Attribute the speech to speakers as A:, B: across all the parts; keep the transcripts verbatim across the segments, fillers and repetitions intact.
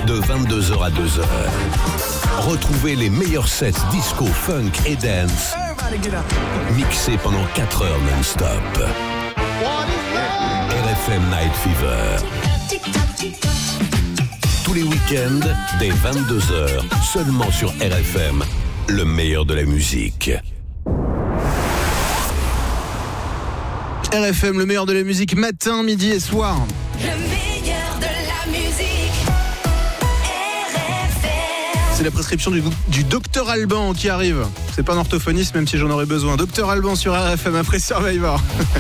A: de vingt-deux heures à deux heures. Retrouvez les meilleurs sets disco, funk et dance mixés pendant quatre heures non-stop. R F M Night Fever. Tous les week-ends, dès vingt-deux heures, seulement sur R F M, le meilleur de la musique.
B: R F M, le meilleur de la musique, matin, midi et soir.
C: Le meilleur de la musique. R F M.
B: C'est la prescription du, du docteur Alban qui arrive. C'est pas un orthophoniste, même si j'en aurais besoin. docteur Alban sur R F M après Survivor.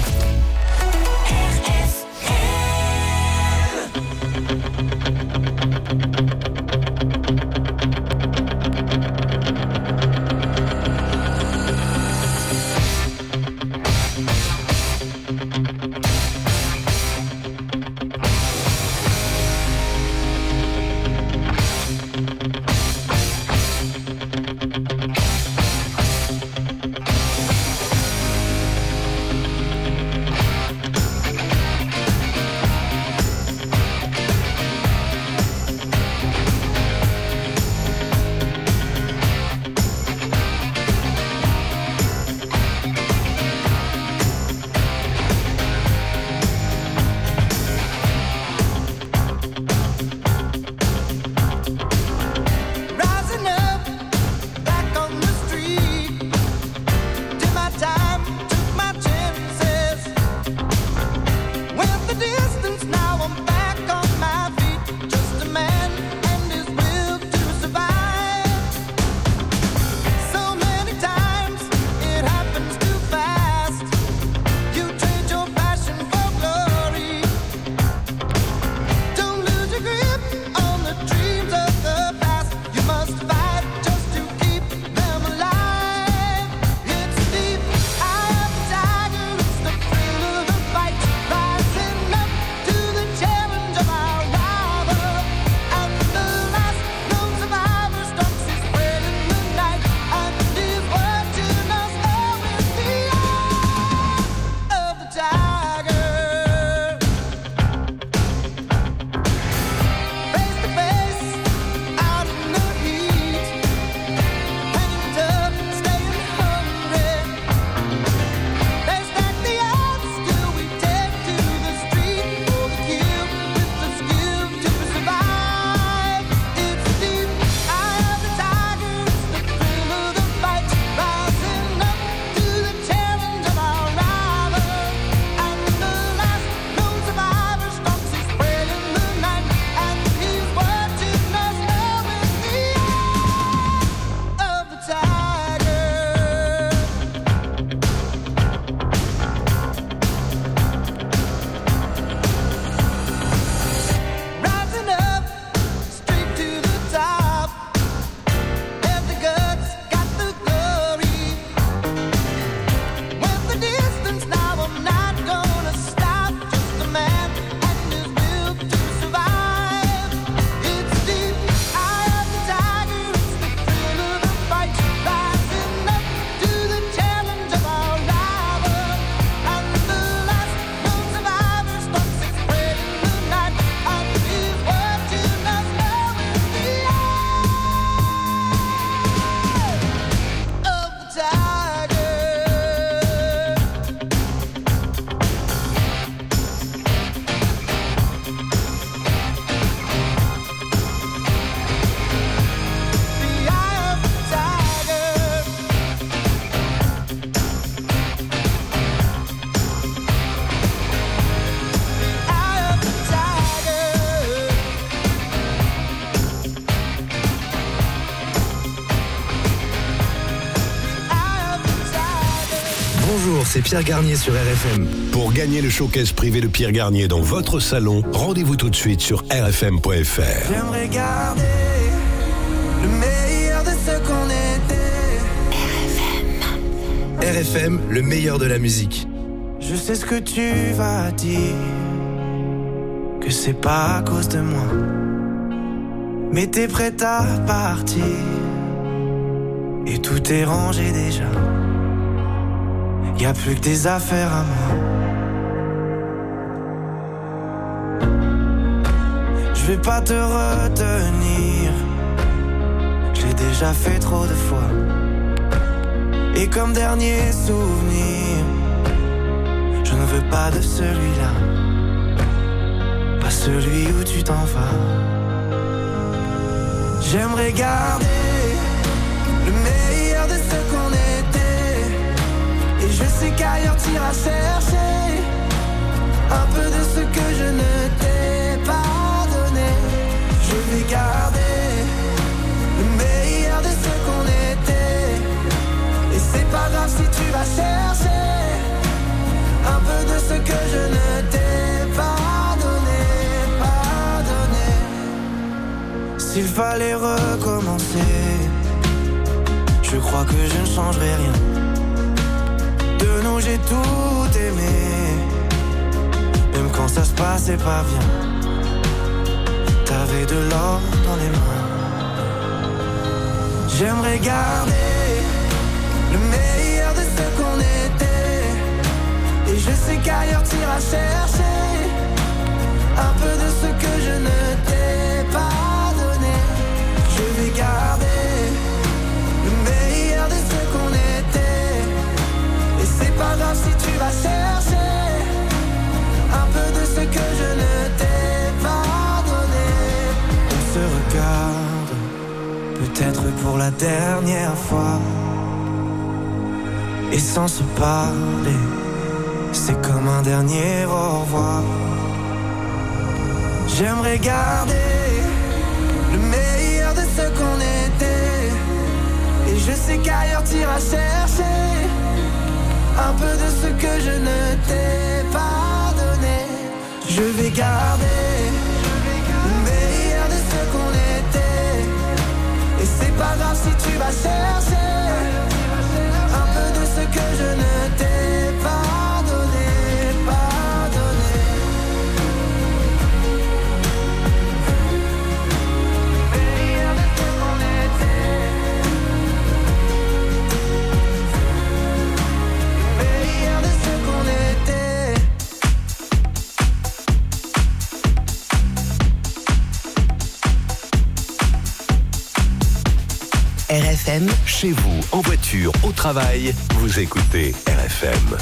D: Bonjour, c'est Pierre Garnier sur R F M.
A: Pour gagner le showcase privé de Pierre Garnier dans votre salon, rendez-vous tout de suite sur r f m point f r.
E: J'aimerais garder le meilleur de ce qu'on était.
D: R F M. R F M, le meilleur de la musique.
E: Je sais ce que tu vas dire, que c'est pas à cause de moi, mais t'es prête à partir et tout est rangé déjà. Y'a plus que des affaires à moi. Je vais pas te retenir, déjà fait trop de fois. Et comme dernier souvenir, je ne veux pas de celui-là, pas celui où tu t'en vas. J'aimerais garder le meilleur de ce qu'on était, et je sais qu'ailleurs t'iras chercher un peu de ce que je ne t'ai pas donné. Je vais garder le meilleur de ce qu'on était, et c'est pas grave si tu vas chercher un peu de ce que je ne t'ai pas donné, pas donné. S'il fallait recommencer, je crois que je ne changerai rien. De nous j'ai tout aimé, même quand ça se passait pas bien. T'avais de l'or dans les mains. J'aimerais garder le meilleur de ce qu'on était, et je sais qu'ailleurs t'iras chercher un peu de ce que je ne t'ai pas donné. Je vais garder le meilleur de ce qu'on était, et c'est pas grave si tu vas chercher un peu de ce que je ne t'ai pas donné. On se regarde, peut-être pour la dernière fois, et sans se parler, c'est comme un dernier au revoir. J'aimerais garder le meilleur de ce qu'on était, et je sais qu'ailleurs t'iras chercher un peu de ce que je ne t'ai pas donné. Je vais garder le meilleur de ce qu'on était, et c'est pas grave si tu vas chercher un peu de ce que je ne t'ai pas donné, pas donné. Le meilleur de ce qu'on était, le meilleur de ce qu'on était.
A: R F M, chez vous, en voiture, au travail, vous écoutez R F M.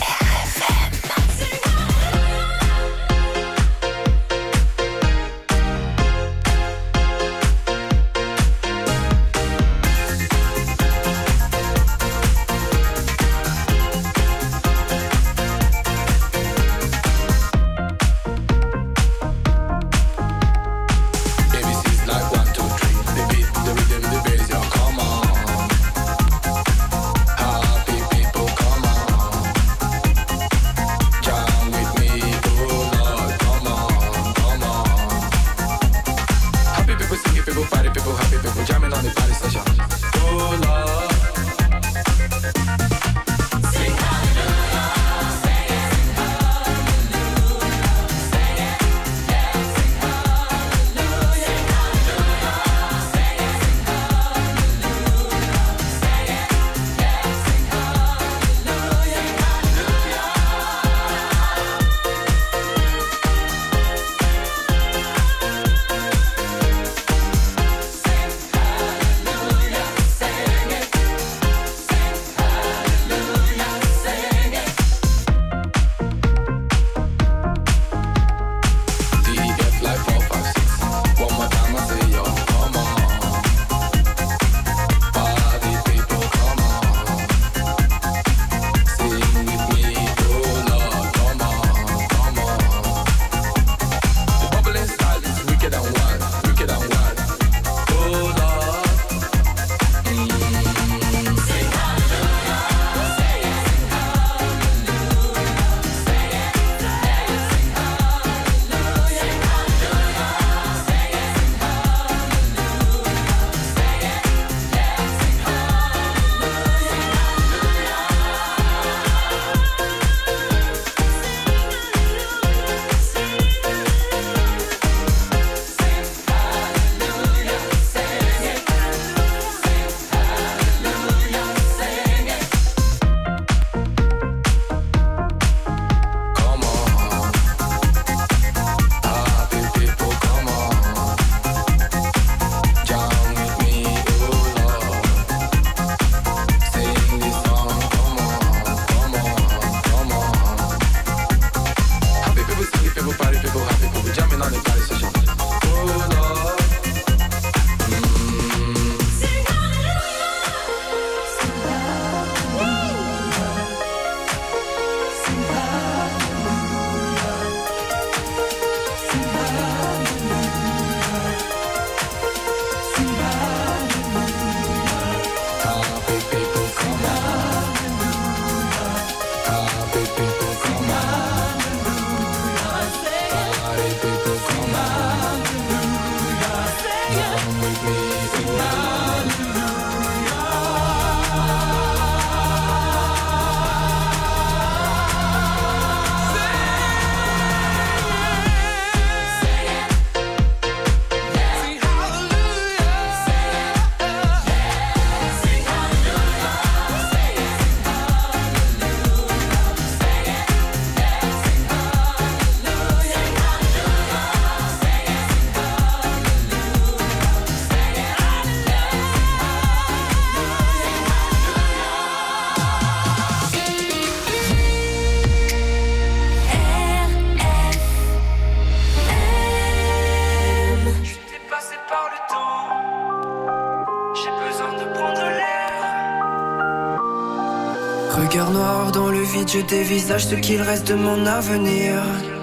E: Regard noir dans le vide, je dévisage ce qu'il reste de mon avenir.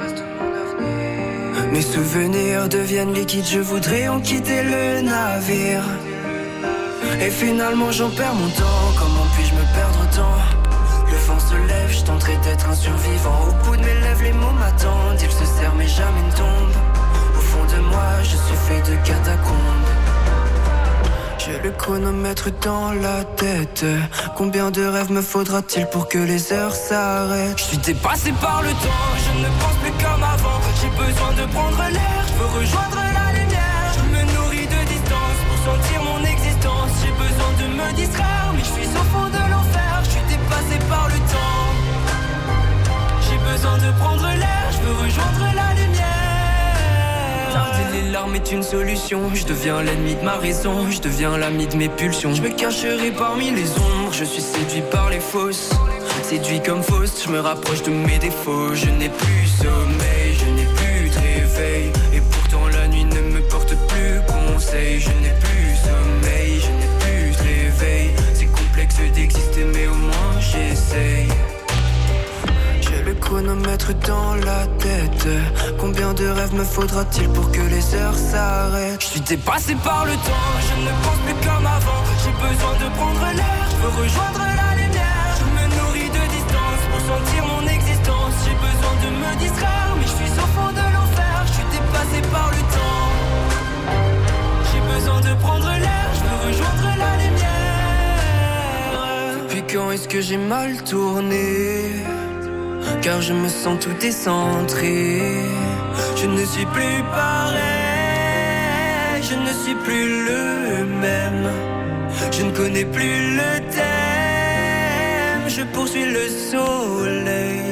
E: Mes souvenirs deviennent liquides, je voudrais en quitter le navire. Et finalement j'en perds mon temps, comment puis-je me perdre autant? Le vent se lève, je tenterai d'être un survivant. Au bout de mes lèvres, les mots m'attendent, ils se serrent mais jamais ne tombent. Au fond de moi, je suis fait de catacombes. J'ai le chronomètre dans la tête. Combien de rêves me faudra-t-il pour que les heures s'arrêtent? Je suis dépassé par le temps, je ne pense plus comme avant. J'ai besoin de prendre l'air, je veux rejoindre la lumière. Je me nourris de distance pour sentir mon existence. J'ai besoin de me distraire, mais je suis au fond de l'enfer. Je suis dépassé par le temps. J'ai besoin de prendre l'air, je veux rejoindre la lumière. Arrêter les larmes est une solution. Je deviens l'ennemi de ma raison, je deviens l'ami de mes pulsions. Je me cacherai parmi les ombres, je suis séduit par les fausses. Séduit comme fausse, je me rapproche de mes défauts. Je n'ai plus sommeil, je n'ai plus de réveil. Et pourtant la nuit ne me porte plus conseil. Je n'ai plus sommeil, je n'ai plus de réveil. C'est complexe d'exister mais au moins j'essaye. J'ai le chronomètre dans la tête. Combien de rêves me faudra-t-il pour que les heures s'arrêtent? Je suis dépassé par le temps, je ne pense plus comme avant. J'ai besoin de prendre l'air, je veux rejoindre la lumière. Je me nourris de distance pour sentir mon existence. J'ai besoin de me distraire, mais je suis au fond de l'enfer. Je suis dépassé par le temps. J'ai besoin de prendre l'air, je veux rejoindre la lumière. Depuis quand est-ce que j'ai mal tourné? Car je me sens tout décentré. Je ne suis plus pareil, je ne suis plus le même. Je ne connais plus le thème, je poursuis le soleil.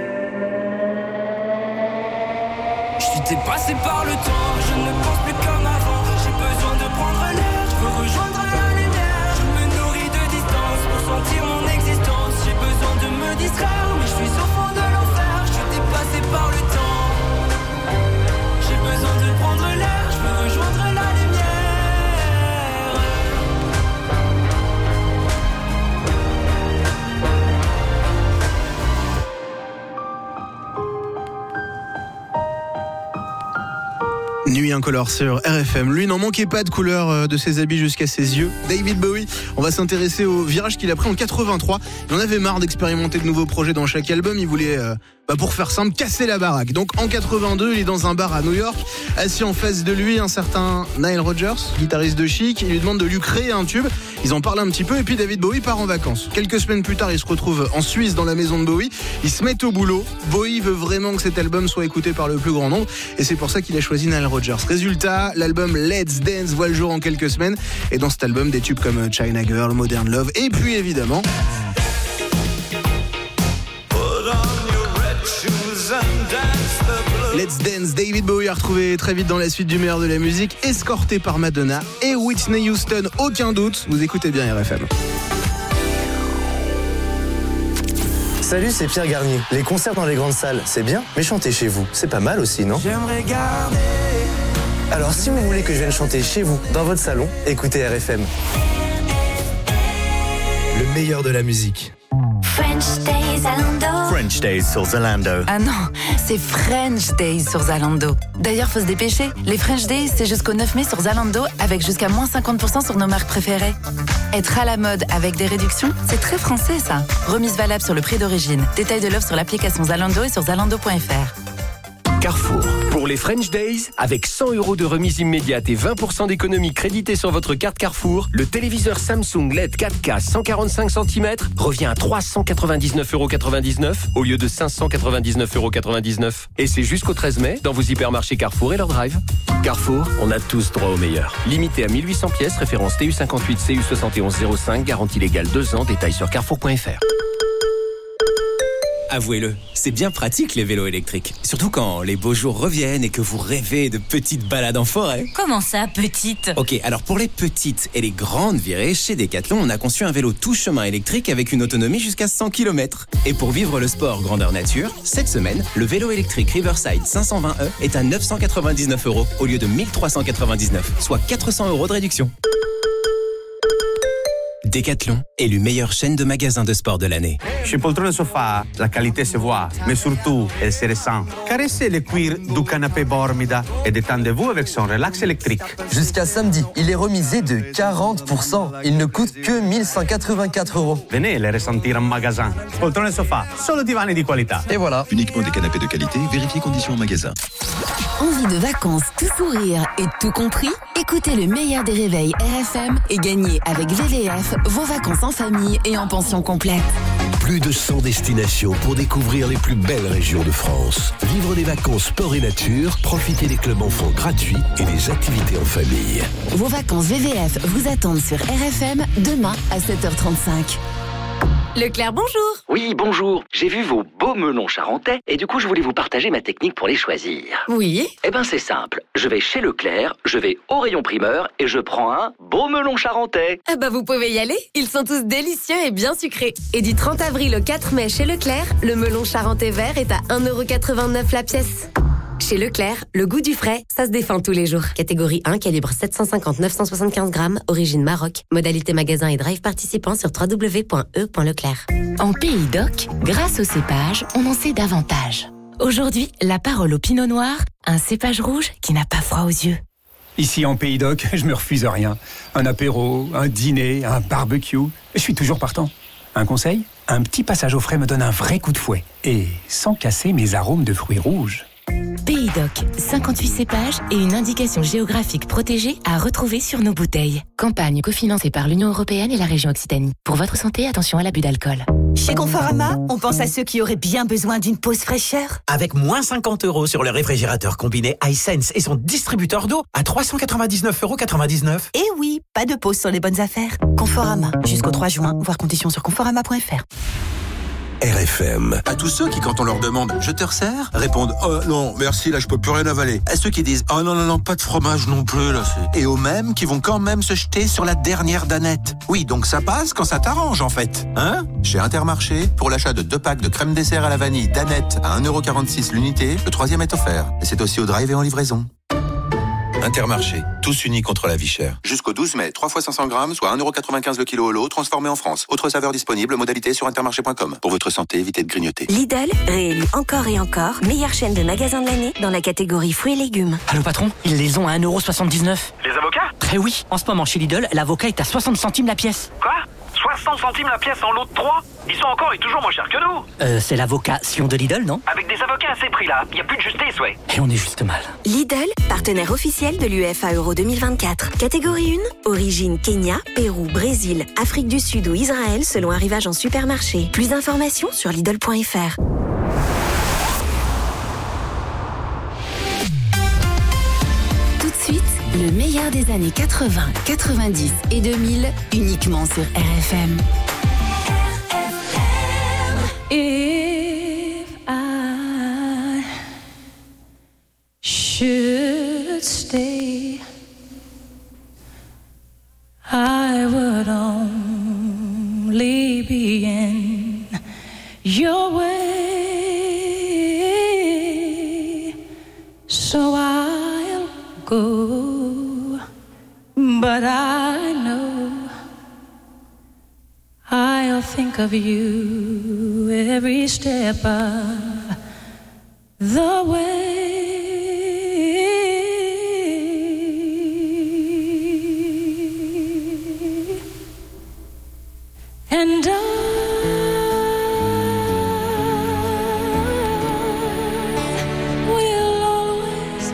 E: Je suis dépassé par le temps, je ne pense plus comme avant. J'ai besoin de prendre l'air, je veux rejoindre la lumière. Je me nourris de distance pour sentir mon existence. J'ai besoin de me distraire, mais je suis au fond de l'enfer. Je suis dépassé par le temps. J'ai besoin de prendre l'air, je veux rejoindre la lumière.
B: Nuit incolore sur R F M. Lui n'en manquait pas de couleur de ses habits jusqu'à ses yeux. David Bowie, on va s'intéresser au virage qu'il a pris en quatre-vingt-trois. Il en avait marre d'expérimenter de nouveaux projets dans chaque album. Il voulait, euh, bah pour faire simple, casser la baraque. Donc en quatre-vingt-deux, il est dans un bar à New York. Assis en face de lui, un certain Nile Rodgers, guitariste de Chic. Il lui demande de lui créer un tube. Ils en parlent un petit peu et puis David Bowie part en vacances. Quelques semaines plus tard, il se retrouve en Suisse dans la maison de Bowie. Ils se mettent au boulot. Bowie veut vraiment que cet album soit écouté par le plus grand nombre et c'est pour ça qu'il a choisi Nile Rodgers. Résultat, l'album Let's Dance voit le jour en quelques semaines et dans cet album, des tubes comme China Girl, Modern Love et puis évidemment Let's Dance. David Bowie a retrouvé très vite dans la suite du meilleur de la musique, escorté par Madonna et Whitney Houston, aucun doute. Vous écoutez bien R F M.
F: Salut, c'est Pierre Garnier. Les concerts dans les grandes salles, c'est bien, mais chanter chez vous, c'est pas mal aussi, non?
E: J'aimerais garder.
F: Alors si vous voulez que je vienne chanter chez vous, dans votre salon, écoutez R F M.
D: Le meilleur de la musique.
C: French Days Zalando.
G: French Days sur Zalando.
H: Ah non, c'est French Days sur Zalando. D'ailleurs, faut se dépêcher. Les French Days, c'est jusqu'au neuf mai sur Zalando, avec jusqu'à moins cinquante pour cent sur nos marques préférées. Être à la mode avec des réductions, c'est très français ça. Remise valable sur le prix d'origine. Détail de l'offre sur l'application Zalando et sur zalando point f r.
A: Carrefour. Pour les
G: les French Days, avec cent euros de remise immédiate et vingt pour cent d'économie créditée sur votre carte Carrefour, le téléviseur Samsung L E D quatre K cent quarante-cinq centimètres revient à trois cent quatre-vingt-dix-neuf euros quatre-vingt-dix-neuf au lieu de cinq cent quatre-vingt-dix-neuf euros quatre-vingt-dix-neuf. Et c'est jusqu'au treize mai dans vos hypermarchés Carrefour et leur drive. Carrefour, on a tous droit au meilleur. Limité à mille huit cents pièces, référence T U cinquante-huit C U soixante et onze zéro cinq, garantie légale deux ans, détails sur carrefour point f r.
I: Avouez-le, c'est bien pratique les vélos électriques. Surtout quand les beaux jours reviennent et que vous rêvez de petites balades en forêt.
J: Comment ça, petite ?
I: Ok, alors pour les petites et les grandes virées, chez Decathlon, on a conçu un vélo tout chemin électrique avec une autonomie jusqu'à cent kilomètres. Et pour vivre le sport grandeur nature, cette semaine, le vélo électrique Riverside cinq cent vingt E est à neuf cent quatre-vingt-dix-neuf euros au lieu de mille trois cent quatre-vingt-dix-neuf, soit quatre cents euros de réduction. Decathlon, élu meilleure chaîne de magasins de sport de l'année.
K: Chez Poltrone Sofa, la qualité se voit, mais surtout, elle se ressent. Caressez le cuir du canapé Bormida et détendez-vous avec son relax électrique.
L: Jusqu'à samedi, il est remisé de quarante pour cent. Il ne coûte que mille cent quatre-vingt-quatre euros.
K: Venez les ressentir en magasin. Poltrone Sofa, solo divani di qualità.
L: Et voilà.
M: Uniquement des canapés de qualité, vérifiez conditions en magasin.
N: Envie de vacances, tout sourire et tout compris? Écoutez le meilleur des réveils R F M et gagnez avec V V F vos vacances en famille et en pension complète.
A: Plus de cent destinations pour découvrir les plus belles régions de France. Vivre des vacances sport et nature, profiter des clubs enfants gratuits et des activités en famille.
N: Vos vacances V V F vous attendent sur R F M demain à sept heures trente-cinq.
O: Leclerc, bonjour.
P: Oui, bonjour. J'ai vu vos beaux melons charentais et du coup, je voulais vous partager ma technique pour les choisir.
O: Oui.
P: Eh ben, c'est simple. Je vais chez Leclerc, je vais au rayon primeur et je prends un beau melon charentais.
O: Ah bah, vous pouvez y aller. Ils sont tous délicieux et bien sucrés. Et du trente avril au quatre mai chez Leclerc, le melon charentais vert est à un euro quatre-vingt-neuf la pièce. Chez Leclerc, le goût du frais, ça se défend tous les jours. Catégorie un, calibre sept cent cinquante à neuf cent soixante-quinze grammes, origine Maroc. Modalité magasin et drive participant sur w w w point e point leclerc.
H: En Pays d'Oc, grâce au cépage, on en sait davantage. Aujourd'hui, la parole au Pinot Noir, un cépage rouge qui n'a pas froid aux yeux.
Q: Ici en Pays d'Oc, je me refuse à rien. Un apéro, un dîner, un barbecue, je suis toujours partant. Un conseil ? Un petit passage au frais me donne un vrai coup de fouet. Et sans casser mes arômes de fruits rouges.
H: Pays d'Oc, cinquante-huit cépages et une indication géographique protégée à retrouver sur nos bouteilles. Campagne cofinancée par l'Union européenne et la région Occitanie. Pour votre santé, attention à l'abus d'alcool.
R: Chez Conforama, on pense à ceux qui auraient bien besoin d'une pause fraîcheur.
S: Avec moins cinquante euros sur le réfrigérateur combiné iSense et son distributeur d'eau à trois cent quatre-vingt-dix-neuf euros quatre-vingt-dix-neuf.
R: Et oui, pas de pause sur les bonnes affaires. Conforama, jusqu'au trois juin, voir conditions sur conforama point f r.
A: R F M.
T: À tous ceux qui, quand on leur demande « Je te resserre ?» répondent « Oh non, merci, là je peux plus rien avaler ». À ceux qui disent « Oh non, non, non, pas de fromage non plus, là c'est... » Et aux mêmes qui vont quand même se jeter sur la dernière danette. Oui, donc ça passe quand ça t'arrange en fait. Hein ? Chez Intermarché, pour l'achat de deux packs de crème dessert à la vanille danette à un euro quarante-six l'unité, le troisième est offert. Et c'est aussi au drive et en livraison. Intermarché, tous unis contre la vie chère. Jusqu'au douze mai, trois fois cinq cents grammes, soit un euro quatre-vingt-quinze le kilo au lot, transformé en France. Autre saveur disponible, modalité sur intermarché point com. Pour votre santé, évitez de grignoter.
U: Lidl, réélu encore et encore, meilleure chaîne de magasins de l'année dans la catégorie fruits et légumes.
V: Allô patron, ils les ont à un euro soixante-dix-neuf.
W: Les avocats ?
V: Eh oui, en ce moment chez Lidl, l'avocat est à soixante centimes la pièce.
W: Quoi ? soixante centimes la pièce en lot de trois ? Ils sont encore et toujours moins chers que nous.
V: Euh, c'est l'avocat Sion de Lidl, non ?
W: Avec des avocats à ces prix-là, il n'y a plus de justice, ouais.
V: Et on est juste mal.
U: Lidl, partenaire officiel de l'U F A Euro deux mille vingt-quatre. Catégorie un, origine Kenya, Pérou, Brésil, Afrique du Sud ou Israël selon arrivage en supermarché. Plus d'informations sur lidl point f r.
N: Tout de suite, le meilleur des années quatre-vingts, quatre-vingt-dix et deux mille, uniquement sur R F M.
X: If I should stay, I would only be in your way, so I'll go, but I know I'll think of you every step of the way. And I will always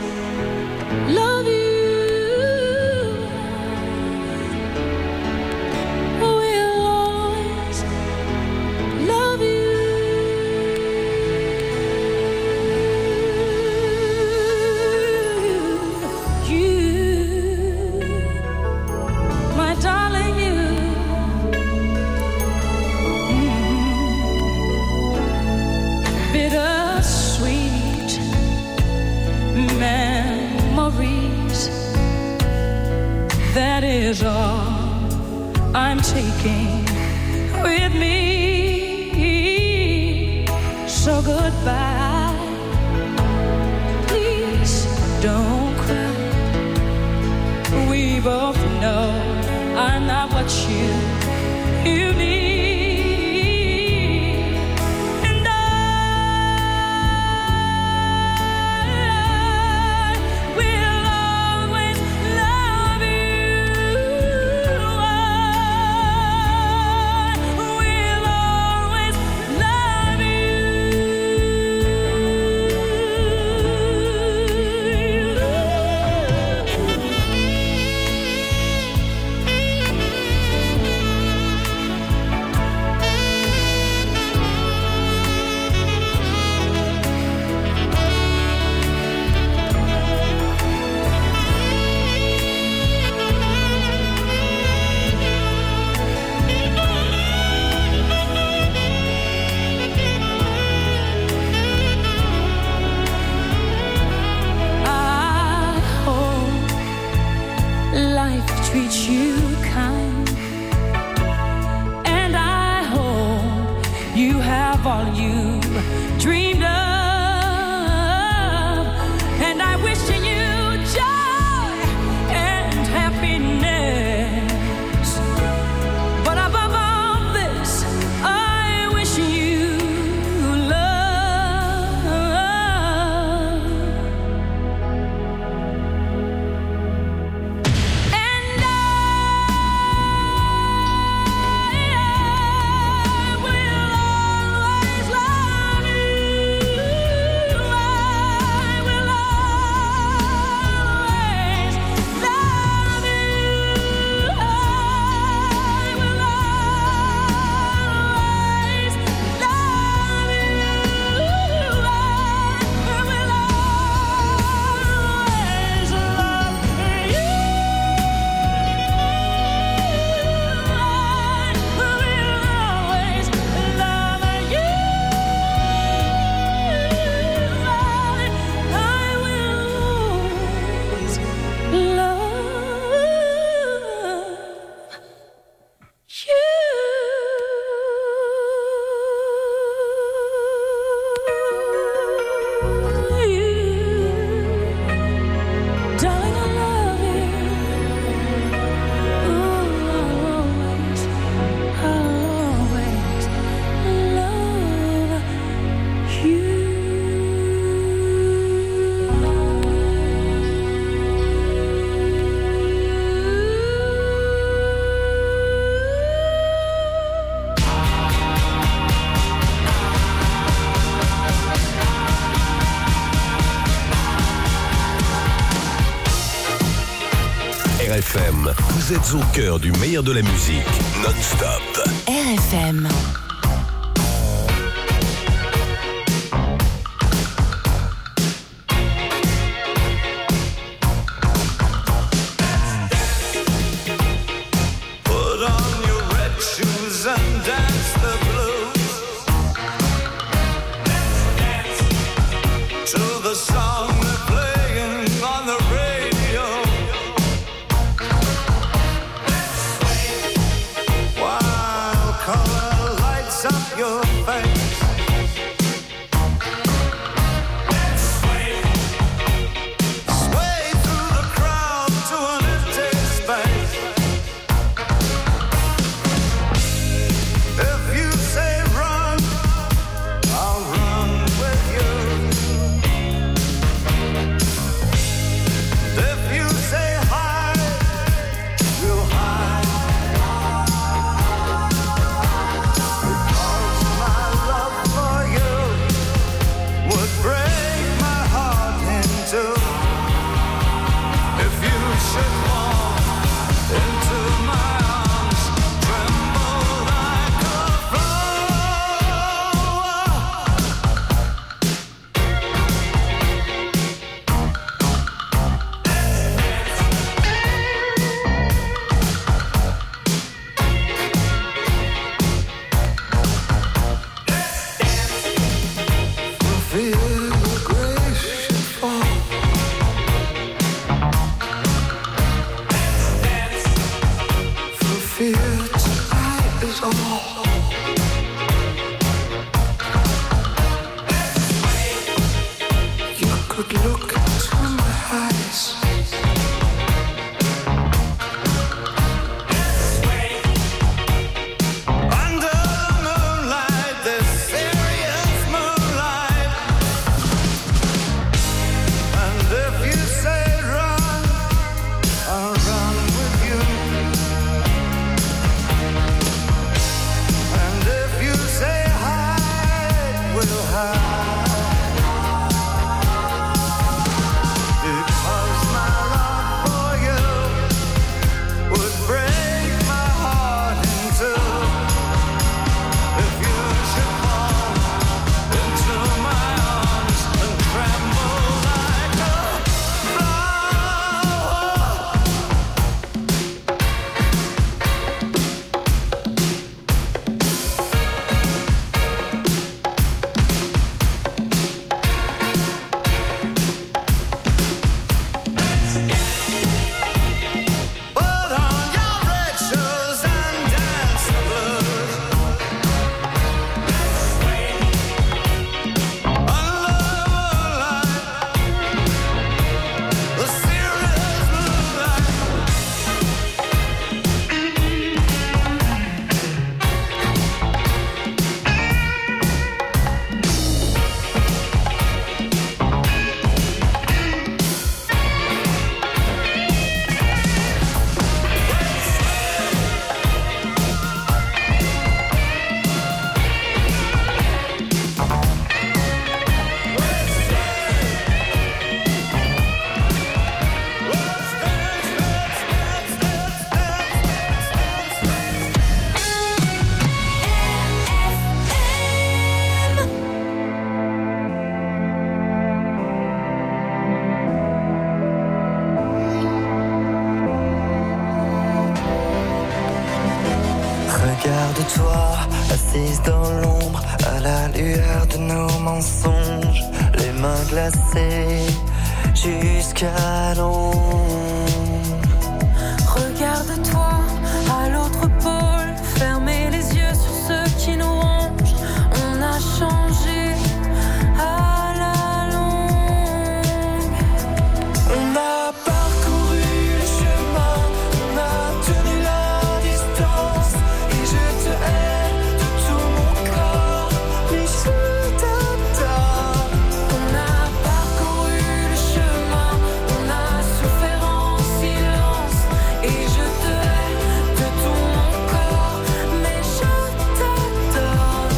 X: That is all I'm taking with me. So goodbye. Please don't cry. We both know I'm not what you you need.
A: R F M, vous êtes au cœur du meilleur de la musique, non-stop.
N: R F M.
C: Put on your red shoes and dance the blues. Let's dance to the song they're playing on the radio. Let's sway while color lights
B: fear tonight is all. You could look into my eyes.
E: Regarde-toi, assise dans l'ombre, à la lueur de nos mensonges, les mains glacées jusqu'à l'ombre.
X: Regarde-toi à l'autre pôle, fermez les yeux sur ceux qui nous rongent. On a changé à la longue.
E: On a parcouru le chemin, on a tenu la distance. Et je te hais de tout mon corps, mais je t'adore.
X: On a parcouru le chemin, on a souffert en silence. Et je te hais de tout mon corps, mais je t'adore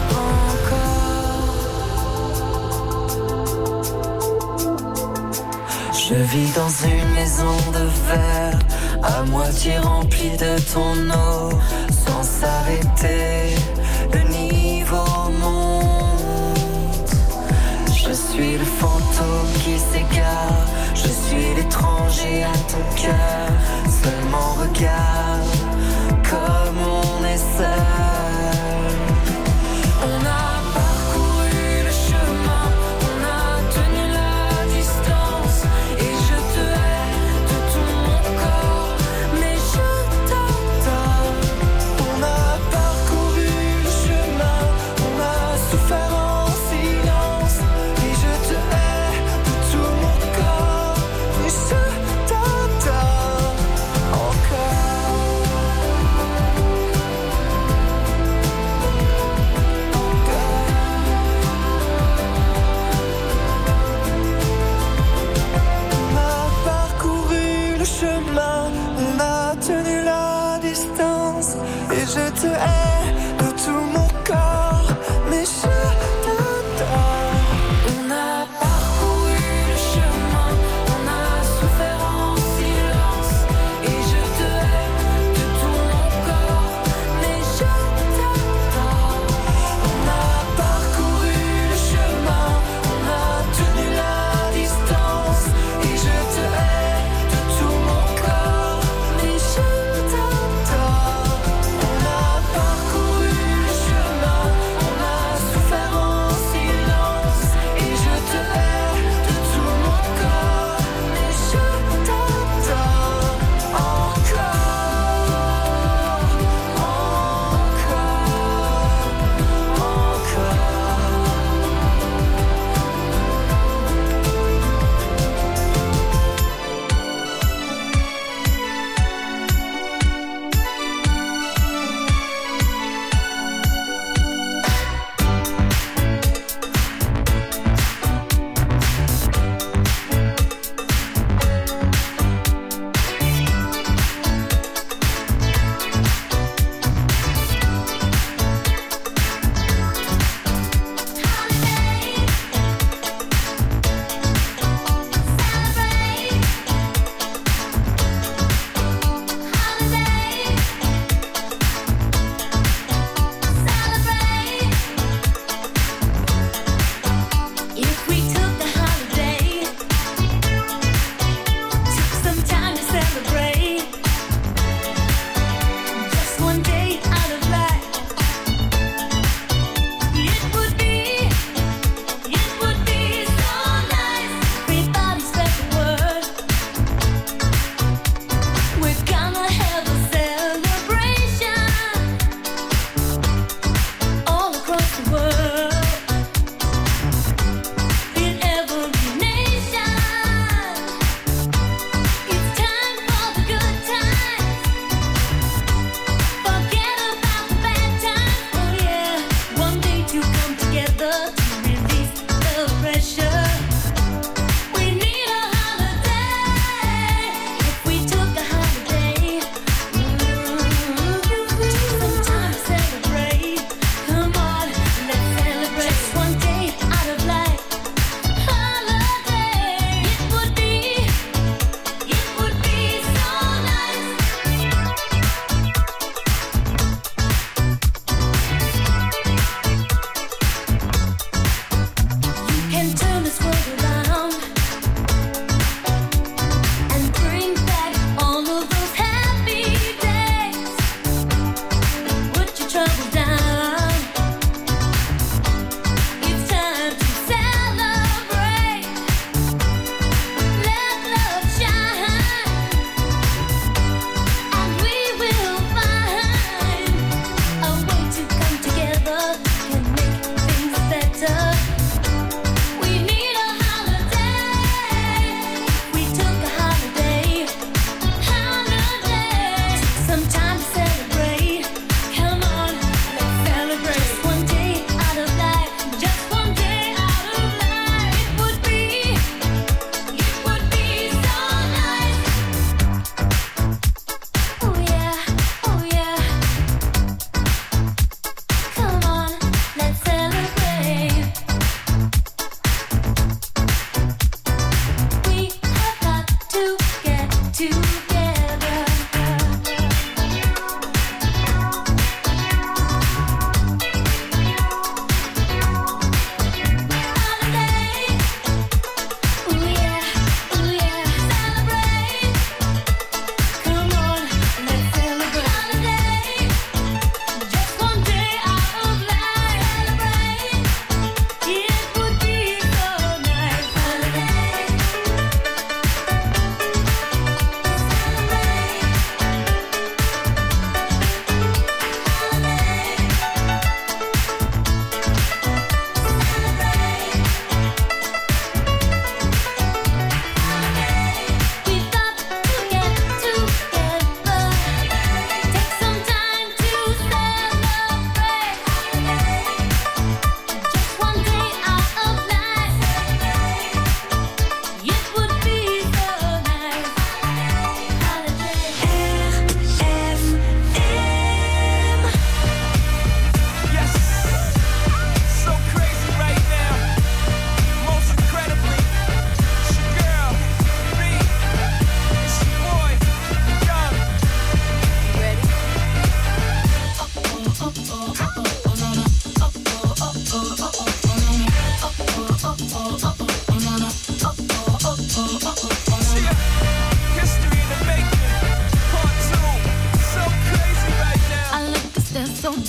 X: encore.
E: Je vis dans une maison de verre, à moitié remplie de ton eau, sans s'arrêter, le niveau monte. Je suis le fantôme qui s'égare, je suis l'étranger à ton cœur. Seulement regarde comme on est seul.
X: On a parcouru le chemin, on a tenu la distance. Et je te hais de tout mon corps, mais je t'adore.
E: On a parcouru le chemin, on a souffert en silence. Et je te hais de tout mon corps, mais je t'adore encore. On a parcouru le chemin, on a tenu la distance. Et je te hais de tout mon corps, mais je t'adore.
X: On a parcouru le chemin, on a souffert en silence. Et je te hais de tout mon corps, mais je t'adore.
E: On a parcouru le chemin, on a tenu la distance. Et je te hais de tout mon corps, mais je t'adore. On a parcouru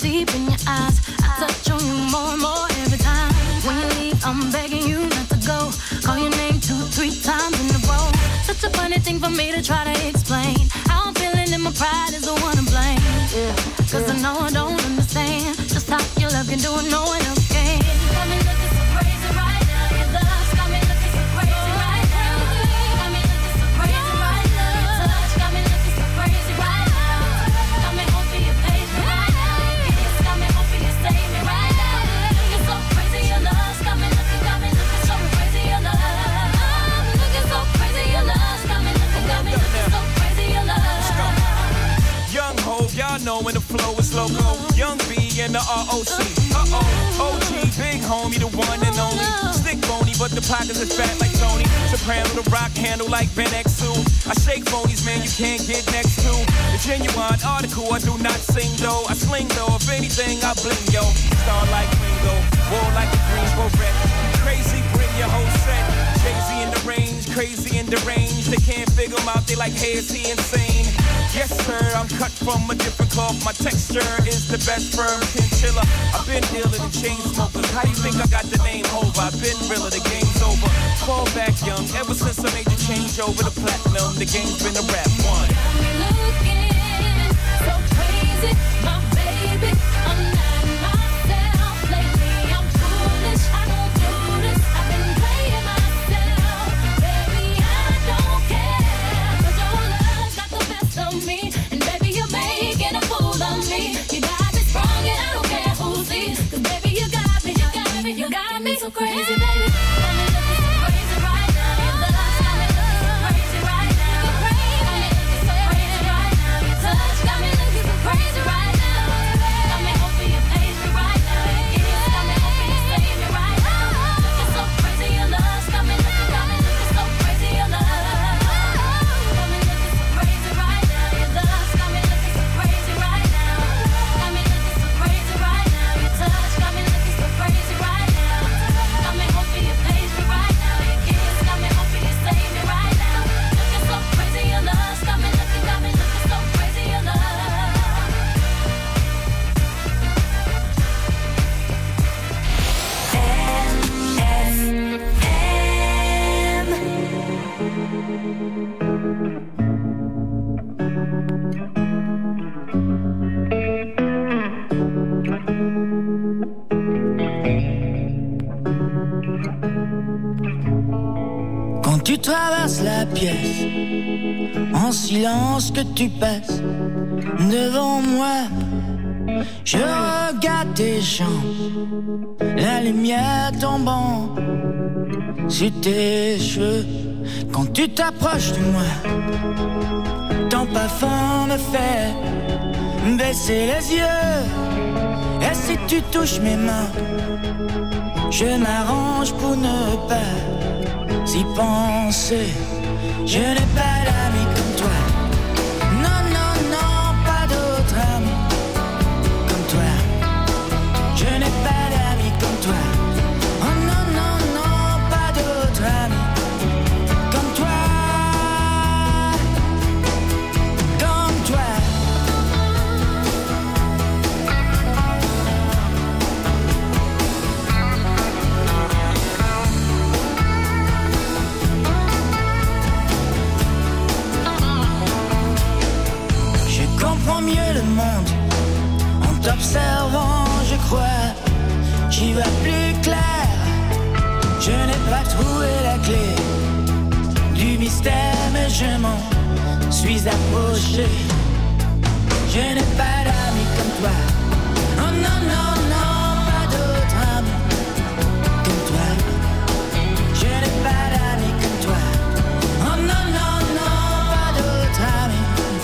D: deep in your eyes. I touch on you more and more every time. When you leave, I'm begging you not to go. Call your name two, three times in a row. Such a funny thing for me to try to explain. How I'm feeling and my pride is the one to blame. Yeah, cause I know I don't understand just how your love can do it, no one else can. Got me looking so crazy right now. Your love got me looking so crazy right now. Got me looking so crazy right now. Your touch got me looking so crazy right now. Got me hoping you page me right now. Your kiss got me hoping you save me right now. Looking so crazy, your love got me looking, got me looking so crazy, your love. Looking so crazy, your love got me looking, got me looking so crazy, your love.
F: Young Hov, y'all know when the flow is loco. Young B and the R O C. Uh-oh, O G, big homie, the one and only. Stick bony, but the pockets are fat like Tony. Soprano, the rock handle like Ben X two. I shake phonies, man, you can't get next to. The genuine article, I do not sing though. I sling though, if anything, I bling, yo. Star like Ringo, war like a Greensboro wreck. Crazy, bring your whole set. Jay-Z in the range, crazy in the range. They can't figure him out, they like, hey, is he insane? Yes, sir, I'm cut from a different cloth. My texture is the best firm chinchilla. I've been dealing in chain smokers. How you think I got the name over? I've been realer, the game's over. Fall back young, ever since I made the change over to platinum, the game's been a rap one.
D: Got me looking so crazy, my baby. I'm not myself lately. I'm foolish, I don't do this. I've been playing myself, baby. I don't care, 'cause your love got the best of me, and baby you're making a fool of me. You got me sprung and I don't care who sees, 'cause baby you got me, you got me, you got me so crazy, baby. Got me looking so crazy right now. Your love got me looking so crazy right now. Got me looking so crazy right now. Your touch got me looking so crazy right now. Got me hoping you page me right now. Your kiss got me hoping you save me right now. Looking so crazy, your love got me looking, got me looking so crazy, your love. Got me looking so crazy right now. Your love got me looking so crazy right now. Got me looking so crazy right now. Your touch got me looking so crazy right now. Got me hoping you page me right now. Your kiss got me hoping you save me right now. Looking so crazy, your love got me looking, got me looking so crazy, your love.
G: Quand tu traverses la pièce, en silence que tu passes devant moi, je regarde tes jambes, la lumière tombant sur tes cheveux. Quand tu t'approches de moi, ton parfum me fait baisser les yeux. Et si tu touches mes mains, je m'arrange pour ne pas y penser. Je n'ai pas d'amis comme toi. Non, non, non, pas d'autre ami comme toi. Je n'ai pas d'amis comme toi. Oh non, non, non, pas d'autre ami comme toi. Comme toi. Comprends mieux le monde en t'observant, je crois. J'y vois plus clair. Je n'ai pas trouvé la clé du mystère, mais je m'en suis approché. Je n'ai pas d'amis comme toi. Oh non, non, non, pas d'autre ami comme toi. Je n'ai pas d'amis comme toi. Oh non, non, non, pas d'autre ami.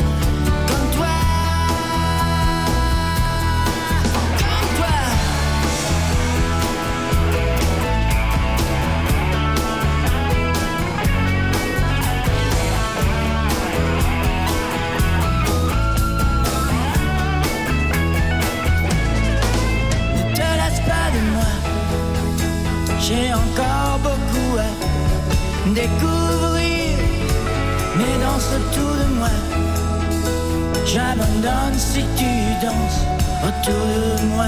G: J'ai encore beaucoup à découvrir, mais dans ce tout de moi, j'abandonne si tu danses autour de moi.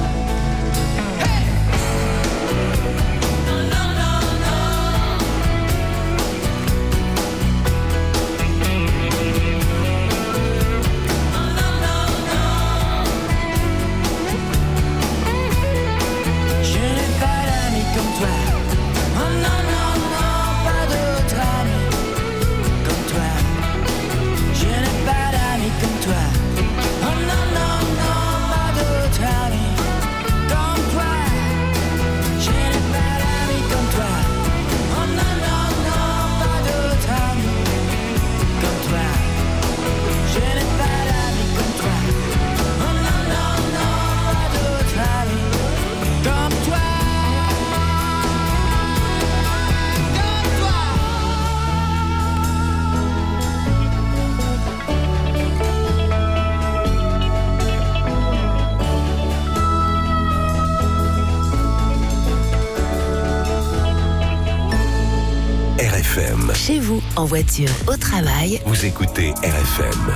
N: Chez vous, en voiture, au travail.
A: Vous écoutez R F M.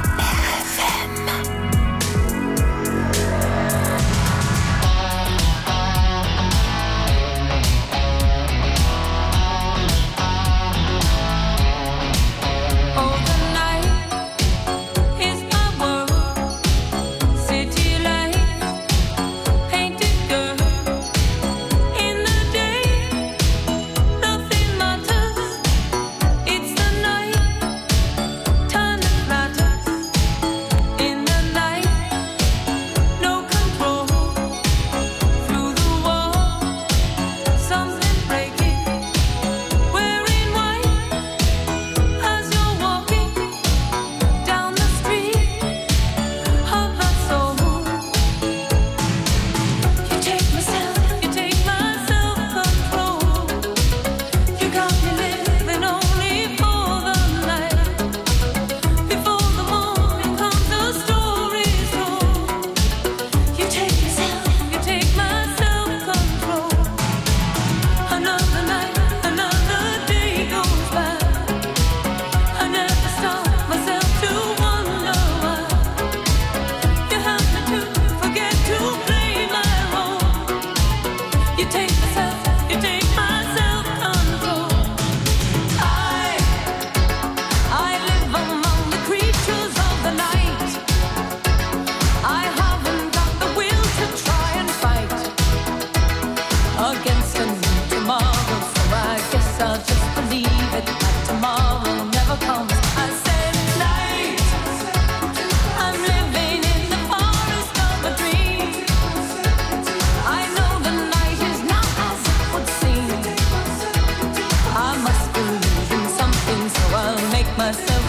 D: Myself